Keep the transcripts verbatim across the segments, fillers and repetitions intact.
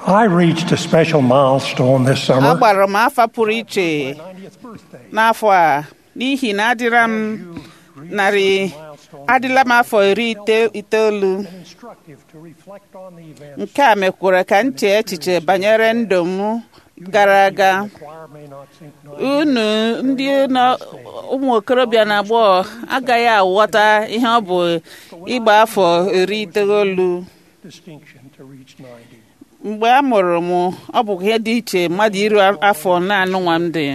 I reached a special milestone this summer. agbara m afọ pụrụ iche n'afọ a n'ihi na adịra m narị adịla m afọ iri itoolu. Nke a mekwara ka m chee echiche banyere ndụ m gara aga. Unu ndị ụmụ okorobịa na agbọghọ agaghị aghọta ihe ọ bụ ịgba afọ iri itoolu. Mgbe a mụrụ m, ọ bụ ihe dị iche mmadụ iru afọ naanị nwa m dị.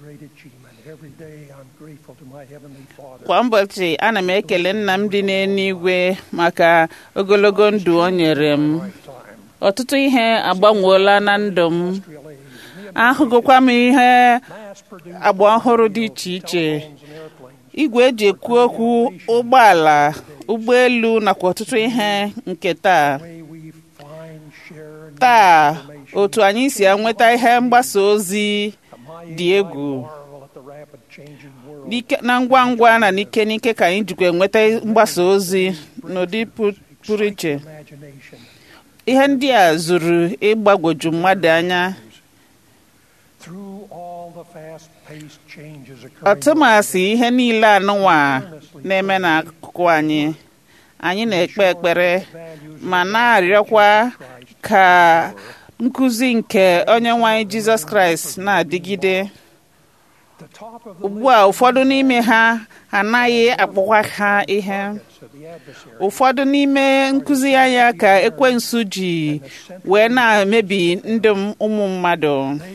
Kwa ụbọchị ana m ekele nna m dị n'eluigwe maka ogologo ndụ o nyere m. Ọtụtụ ihe agbanweela na ndụ m. Ahụgokwa m ihe agba ọhụrụ dị iche iche. Igwe eji ekwu okwu, ụgbọala, ụgbọelu nakwa ọtụtụ ihe nke taa. Taa, otu anyị si enweta ihe mgbasa ozi dị egwu. Na ngwa ngwa na n'ike n'ike ka anyị jikwa enweta mgbasa ozi n'ụdị pụrụ iche. Ihe ndị a zuru ịgbagwoju mmadụ anya. Ọtụmasị ihe niile anụnwa na-eme n'akụkụ anyị, anyị na-ekpe ekpere ma na-arịọkwa ka nkụzi nke Onyenwe anyị Jizọs Kraịst na-adịgide. Ugbu a ụfọdụ n'ime ha anaghị akpọkwa ha ihe. Ụfọdụ n'ime nkụzi anya ka ekwensu ji wee na-emebi ndụ ụmụ mmadụ.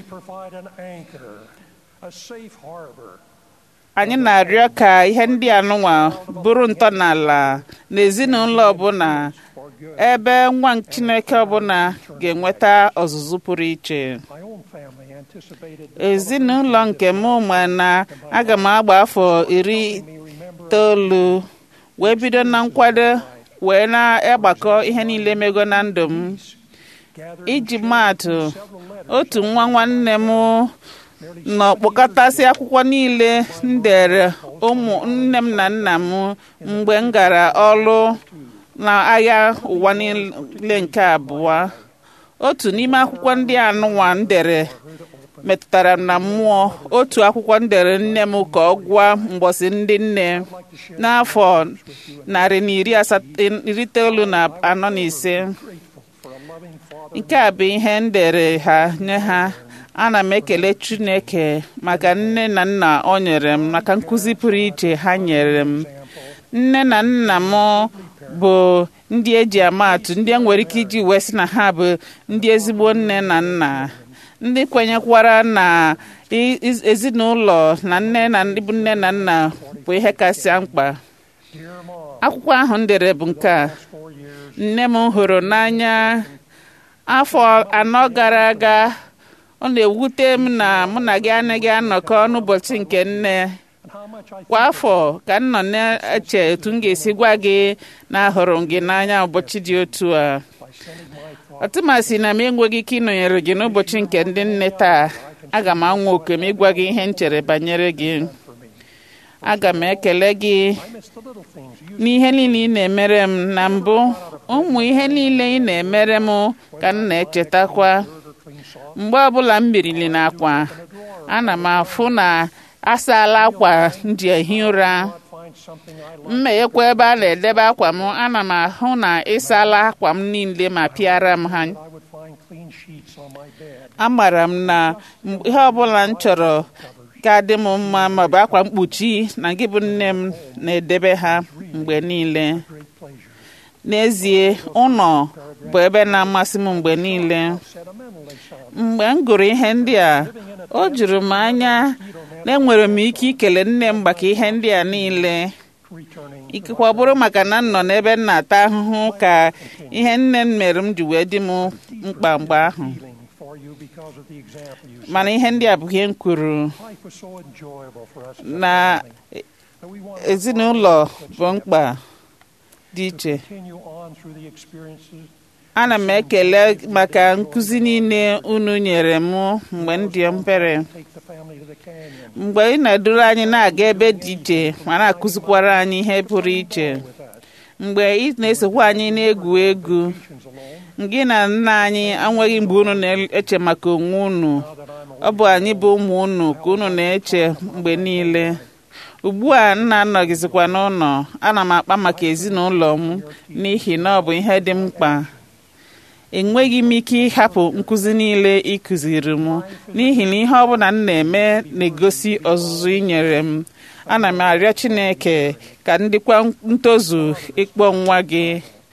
Anyị na-arịọ ka ihe ndị anụnwa bụrụ ntọala n'ezinụlọ ọbụla, ebe nwa Chineke ọbụla ga-enweta ọzụzụ pụrụ iche. Ezinụlọ nke m ma na aga m agba afọ iri itoolu wee bido na nkwado wee na-agbakọ ihe niile mego na ndụ m. Iji maatụ, otu nwa nwanne m nọ kpọkọtasị akwụkwọ niile m dere ụmụ nne m na nna m mgbe m gara ọrụ n'agha ụwa niile nke abụọ. Otu n'ime akwụkwọ ndị anụnwa m dere metụtara m na mmụọ. Otu akwụkwọ m dere nne m ka ọ gụọ mgbọsị ndị nne n'afọ narị na iri itoolu na anọ na ise. Nke a bụ ihe m dere ha nye ha. Ana m ekele Chineke maka nne na nna o nyere m, maka nkụzi pụrụ iche ha nyere m. Nne na nna m bụ ndị eji amaatụ, ndị e nwere ike iji wee sị na ha bụ ndị ezigbo nne na nna, ndị kwenyekwara na ezinụlọ na nne na ndị bụ nne na nna bụ ihe kasị mkpa. Akwụkwọ ahụ m dere bụ nke a. Nne m hụrụ n'anya. Afọ anọ gara aga, ọ na-ewute m na mụ na gị anaghị anọkọ n'ụbọchị nke nne. Kwa afọ ka m nọ na-eche etu m ga-esi gwa gị na ahụrụ m gị n'anya ụbọchị dị otu a. Ọtụmasị na m enweghị ike ịnọnyere gị n'ụbọchị nke ndị nne taa, aga m anwa oke m ịgwa gị ihe m chere banyere gị. Aga m ekele gị n'ihe niile ị na-emere m na mbụ. Ụmụ ihe niile ị na-emere m ka m na-echetakwa. Mgbe ọbụla m birili n'akwa, ana m afụ na asaala akwa m ji ehi ụra. Mmeghekwa ebe a na-edebe akwa m, ana m ahụ na ịsaala akwa m niile ma pịara m ha. Amara m na ihe ọbụla m chọrọ ga-adị m mma maọbụ akwa mkpuchi na gị bụ nne m na-edebe ha mgbe niile. N'ezie, ụlọ bụ ebe na-amasị m mgbe niile. Mgbe m gụrụ ihe ndị a, o juru m anya na enwere m ike ikele nne m maka ihe ndị a niile. Ikekwe ọ bụrụ maka na m nọ n'ebe m na-ata ahụhụ ka ihe nne m mere m ji wee dị m mkpa mgbe ahụ. Mana ihe ndị a bụ ihe m kwuru na ezinụlọ bụ mkpa dị iche. Ana m ekele maka nkụzi niile unu nyere m mgbe m dị obere. Mgbe ị na-eduru anyị na-aga ebe dị iche ma na-akụzikwara anyị ihe pụrụ iche. Mgbe ị na-esokwa anyị na-egwu egwu. gị na nna anyị enweghị mgbe unu na-eche maka onwe unu, ọ bụ anyị bụ ụmụ unu ka unu na-eche mgbe niile. Ugbu a nna anọgizikwa n'ụlọ, ana m akpa maka ezinụlọ m n'ihi na ọ bụ ihe dị mkpa. Enweghị m ike ịhapụ nkụzi niile ị kụziri m n'ihi na ihe ọbụla m na-eme na-egosi ọzụzụ ị nyere m. Ana m arịọ Chineke ka ndịkwa ntozu ịkpọ nwa gị.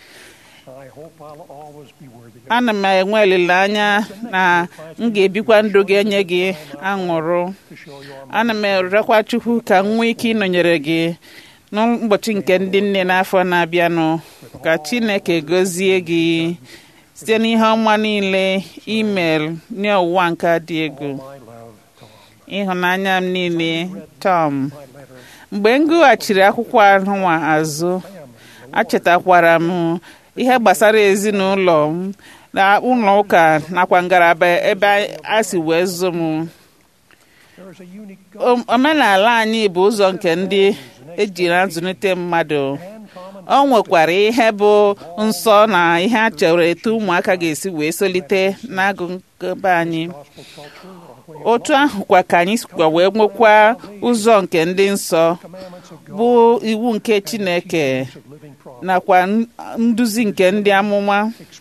Ana m enwe olileanya na m ga-ebikwa ndụ gị enye gị aṅụrụ. Ana m arịọkwa Chukwu ka m nwee ike ịnọnyere gị n'ụbọchị nke ndị nne n'afọ na-abịanụ. Ka Chineke gọzie gị site n'ihe ọma niile email nye ụwa nke dị egwu. Ịhụnanya m niile, Tom. Mgbe m gụghachiri akwụkwọ ahụnwa azụ, achetakwara m ihe gbasara ezinụlọ m na ụlọ ụka nakwa ngalaba ebe a si wee zụ m. Omenala anyị bụ ụzọ nke ndị ejiri azụlite mmadụ. O nwekwara ihe bụ nsọ na ihe a chọrọ etu ụmụaka ga-esi wee solite n'agụba anyị. Otu ahụkwa ka anyị sikwa wee nwekwa ụzọ nke ndị nsọ bụ iwu nke Chineke nakwa nduzi nke ndị amụma.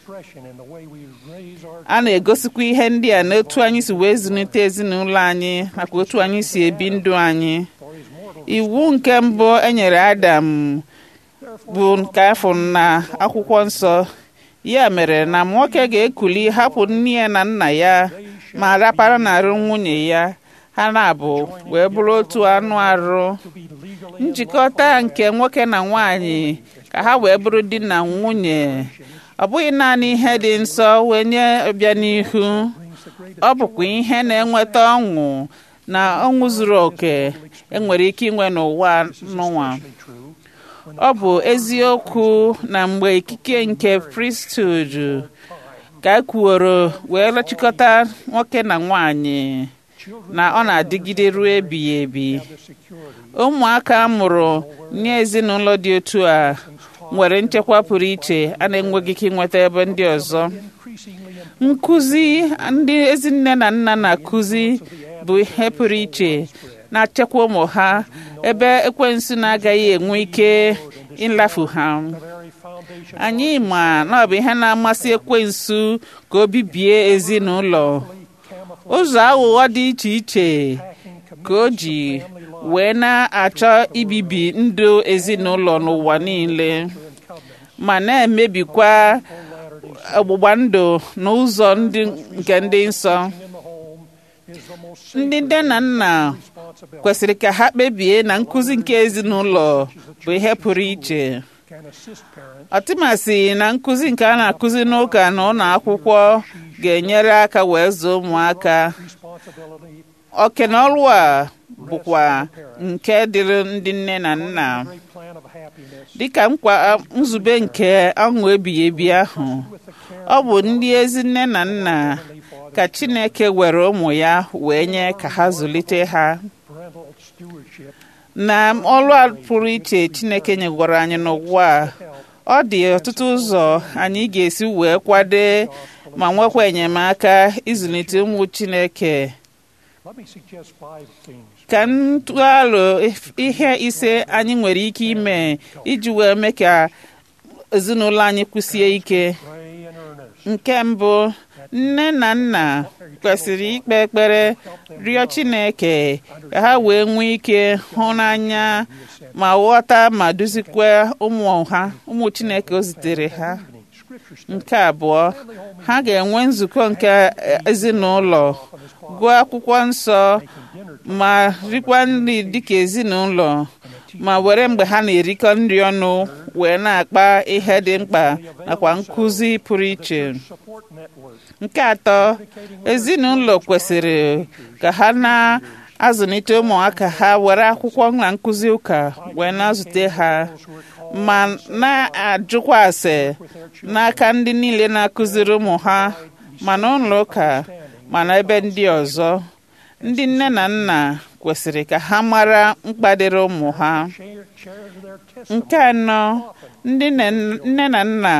A na-egosikwa ihe ndị a n'otu anyị si wee zụlite ezinụlọ anyị nakwa otu anyị si ebi ndụ anyị. Iwu nke mbụ e nyere Adam bụ nke afọ na akwụkwọ nsọ. Ya mere na nwoke ga-ekuli hapụ nne ya na nna ya ma rapara n'arụ nwunye ya, ha na-abụ wee bụrụ otu anụ arụ. Njikọta nke nwoke na nwanyị ka ha wee bụrụ di na nwunye ọ bụghị naanị ihe dị nsọ wee nye ọbịanihu, ọ bụkwa ihe na-enweta ọṅụ na ọṅụ zuru oke enwere ike inwe n'ụwa n'ụwa. Ọ bụ eziokwu na mgbe ikike nke priesthood ka e kwuoro wee rachikọta nwoke na nwanyị na ọ na-adịgide ruo ebighị ebi. Ụmụaka mụrụ n'ezinụlọ dị otu a nwere nchekwa pụrụ iche a na-enweghị ike ịnweta ebe ndị ọzọ. Nkụzi ndị ezinne na nna na-akụzi bụ ihe pụrụ iche na-achekwa ụmụ ha ebe ekwensu na-agaghị enwe ike ịlafu ha. Anyị ma na ọ bụ ihe na-amasị ekwensu ka o bibie ezinụlọ. Ụzọ aghụghọ dị iche iche ka o ji wee na-achọ ibibi ndụ ezinụlọ n'ụwa niile ma na-emebikwa ọgbụgba ndụ na ụzọ ndị nke ndị nsọ. Ndị nne na nna kwesịrị ka ha kpebie na nkụzi nke ezinụlọ bụ ihe pụrụ iche. Ọtụmasị na nkụzi nke a na-akụzi n'ụka na ụlọ akwụkwọ ga-enyere aka wee zụọ ụmụaka. Oke na ọrụ a bụkwa nke dịrị ndị nne na nna. Dịka nkwa nzube nke ọṅụ ebighị ebi ahụ, ọ bụ ndị ezi nne na nna ka Chineke were ụmụ ya wee nye ka ha zụlite ha. Na ọrụ a pụrụ iche Chineke nyegwara anyị n'ụwa a, ọ dị ọtụtụ ụzọ anyị ga-esi wee kwado ma nwekwa enyemaka ịzụlite ụmụ Chineke. Ka m tụọ alo ihe ise anyị nwere ike ime iji wee mee ka ezinụlọ anyị kwụsie ike. Nke mbụ, nne na nna kwesịrị ikpe ekpere rịọ Chineke ka ha wee nwee ike hụ n'anya ma ghọta ma duzikwa ụmụ ha ụmụ Chineke o zitere ha. Nke abụọ, ha ga-enwe nzukọ nke ezinụlọ, gụọ akwụkwọ nsọ ma rikwa nri dịka ezinụlọ, ma were mgbe ha na-erikọ nri ọnụ wee na-akpa ihe dị mkpa nakwa nkụzi pụrụ iche. Nke atọ, ezinụlọ kwesịrị ka ha na-azụlite ụmụaka ha were akwụkwọ na nkụzi ụka wee na-azụte ha ma na-ajụkwa ase n'aka ndị niile na-akụziri ụmụ ha ma n'ụlọ ụka ma n'ebe ndị ọzọ. Ndị nne na nna kwesịrị ka ha mara mkpa dịrị ụmụ ha. Nke anọ, ndị nne na nna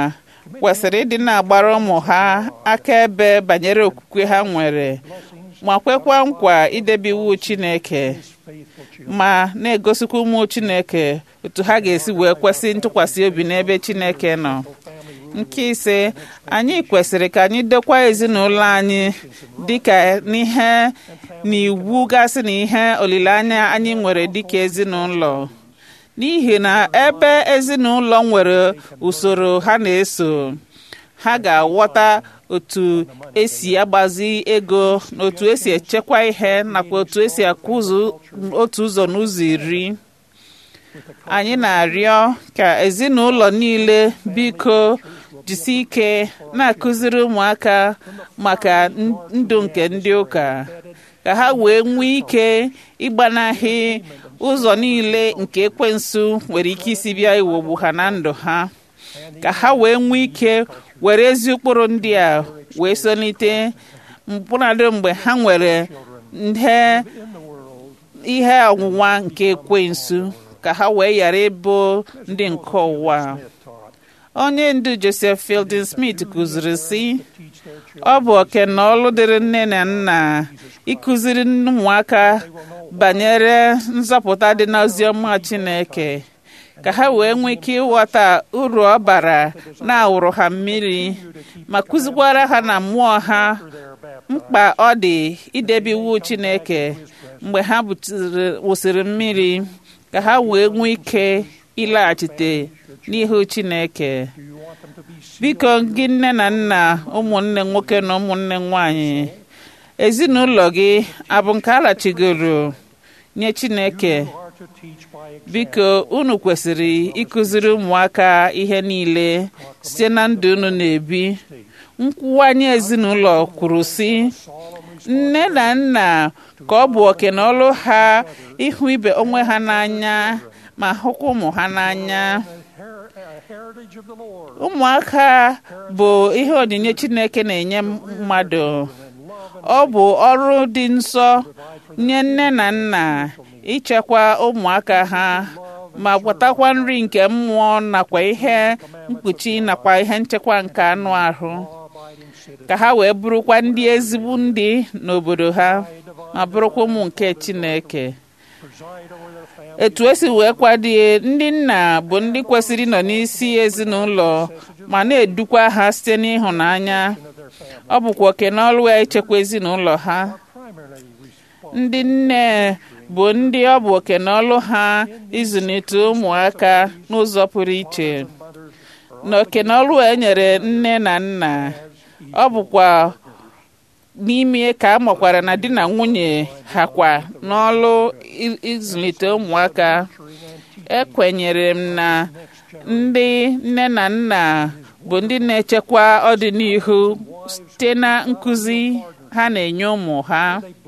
kwesịrị ịdị na-agbara ụmụ ha akaebe banyere okwukwe ha nwere ma kwekwa nkwa idebe iwu Chineke ma na-egosikwa ụmụ Chineke otu ha ga-esi wee kwesị ntụkwasị obi n'ebe Chineke nọ. Nke ise, anyị kwesịrị ka anyị dekwa ezinụlọ anyị dịka n'ihe n'iwu gasị na ihe olileanya anyị nwere dịka ezinụlọ, n'ihi na ebe ezinụlọ nwere usoro ha na-eso, ha ga-aghọta otu esi agbazi ego na otu esi echekwa ihe nakwa otu esi akwụzụ otu ụzọ n'ụzọ iri. Anyị na-arịọ ka ezinụlọ niile biko jisi ike na-akụziri ụmụaka maka ndụ nke ndị ụka, ka ha wee nwee ike ịgbanahị ụzọ niile nke ekwensu nwere ike isi bịa iwogbu ha na ndụ ha, ka ha wee nwee ike were ezi ụkpụrụ ndị a wee sonite mkpụrụadị mgbe ha nwere ihe ọnwụnwa nke ekwensu, ka ha wee ghara ịbụ ndị nke ụwa. Onye ndu Joseph Fielding Smith kụziri sị, ọ bụ oke na ọlụ dịrị nne na nna ịkụziri ụmụaka banyere nzọpụta dị n'ozi ọma Chineke, ka ha wee nwee ike ịghọta uru ọ bara na-awụrụ ha mmiri, ma kụzikwara ha na mmụọ ha mkpa ọ dị idebe iwu Chineke mgbe ha wụsịrị mmiri, ka ha wee nwee ike ịlaghachite n'ihu Chineke. Biko gị nne na nna, ụmụnne nwoke na ụmụnne nwanyị, ezinụlọ gị abụ nke alachigoro nye Chineke? Biko unu kwesịrị ịkụziri ụmụaka ihe niile site na ndụ unu na-ebi. Nkwuwanye ezinụlọ kwuru sị, nne na nna ka ọ bụ oke na ọlụ ha ịhụ ibe onwe ha n'anya ma hụkwa ụmụ ha n'anya. Ụmụaka bụ ihe onyinye Chineke na-enye mmadụ. Ọ bụ ọrụ dị nsọ nye nne na nna ichekwa ụmụaka ha ma gwatakwa nri nke mmụọ nakwa ihe mkpuchi nakwa ihe nchekwa nke anụ ahụ, ka ha wee bụrụkwa ndị ezigbo ndị n'obodo ha ma bụrụkwa ụmụ nke Chineke. Etu esi wee kwadie, ndị nna bụ ndị kwesịrị nọ n'isi ezinụlọ ma na-edukwa ha site n'ịhụnanya. Ọ bụkwa oke na ọlụ ya ichekwa ezinụlọ ha. Ndị nne bụ ndị ọ bụ oke na ọlụ ha ịzụlite ụmụaka n'ụzọ pụrụ iche. Na oke na ọlụ e nyere nne na nna, ọ bụkwa n'ime ka a makwara na di na nwunye ha kwa n'ọlụ ịzụlite ụmụaka. Ekwenyere m na ndị nne na nna bụ ndị na-echekwa ọdịnihu site na nkụzi ha na-enye ụmụ ha.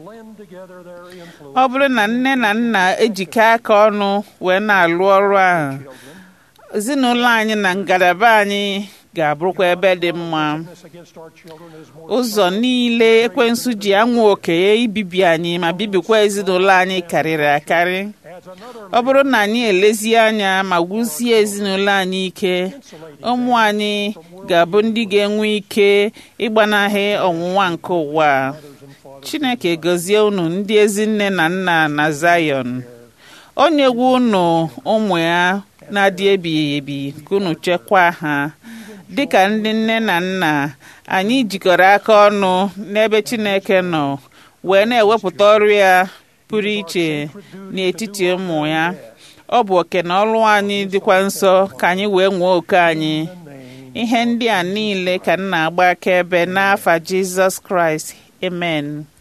Ọ bụrụ na nne na nna ejikọ aka ọnụ wee na-alụ ọrụ a, ezinụlọ anyị na ngalaba anyị ga-abụrụkwa ebe dị mma. Ụzọ niile ekwensu ji anwa oke ibibi anyị ma bibikwa ezinụlọ anyị karịrị akarị. Ọ bụrụ na anyị elezie anya ma wusie ezinụlọ anyị ike, ụmụ anyị ga-abụ ndị ga-enwe ike ịgbanahị ọnwụnwa nke ụwa. Chineke gọzie unu ndị ezi nne na nna na Zion. O nyewo unu ụmụ ya na-adị ebighị ebi ka unu chekwaa ha. Dịka ndị nne na nna, anyị jikọrọ aka ọnụ n'ebe Chineke nọ wee na-ewepụta ọrụ ya pụrụ iche n'etiti ụmụ ya. Ọ bụ oke na ọrụ anyị dịkwa nsọ ka anyị wee nwee oke anyị. Ihe ndị a niile ka m na-agba akaebe n'afa Jizọs Kraịst. Amen.